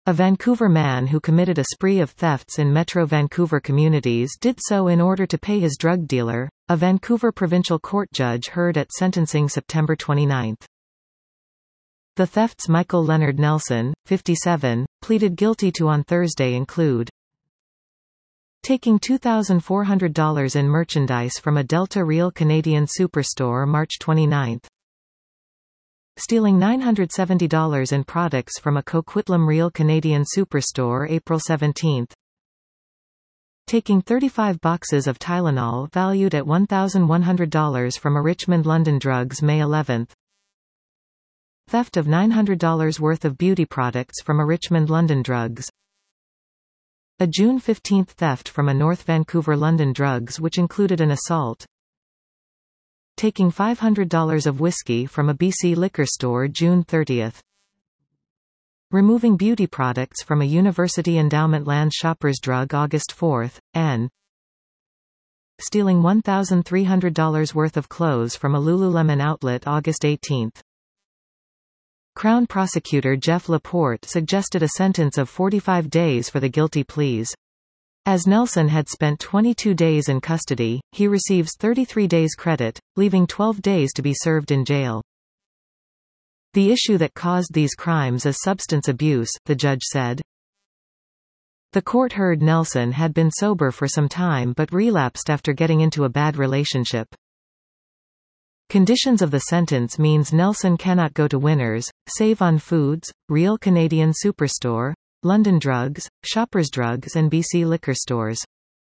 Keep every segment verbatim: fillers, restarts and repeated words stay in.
A Vancouver man who committed a spree of thefts in Metro Vancouver communities did so in order to pay his drug dealer, a Vancouver provincial court judge heard at sentencing September twenty-ninth. The thefts Michael Leonard Nelson, fifty-seven, pleaded guilty to on Thursday include taking two thousand four hundred dollars in merchandise from a Delta Real Canadian Superstore March twenty-ninth. Stealing nine hundred seventy dollars in products from a Coquitlam Real Canadian Superstore April seventeenth. Taking thirty-five boxes of Tylenol valued at one thousand one hundred dollars from a Richmond London Drugs May eleventh. Theft of nine hundred dollars worth of beauty products from a Richmond London Drugs. A June fifteenth theft from a North Vancouver London Drugs which included an assault. Taking five hundred dollars of whiskey from a B C liquor store June thirtieth. Removing beauty products from a University Endowment Land Shoppers Drug August fourth, and stealing one thousand three hundred dollars worth of clothes from a Lululemon outlet August eighteenth. Crown Prosecutor Jeff Laporte suggested a sentence of forty-five days for the guilty pleas. As Nelson had spent twenty-two days in custody, he receives thirty-three days credit, leaving twelve days to be served in jail. The issue that caused these crimes is substance abuse, the judge said. The court heard Nelson had been sober for some time but relapsed after getting into a bad relationship. Conditions of the sentence means Nelson cannot go to Winners, Save on Foods, Real Canadian Superstore, London Drugs, Shoppers Drugs and B C liquor stores.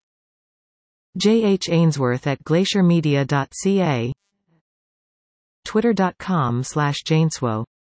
J H Ainsworth at glacier media dot c a, twitter dot com slash janeswo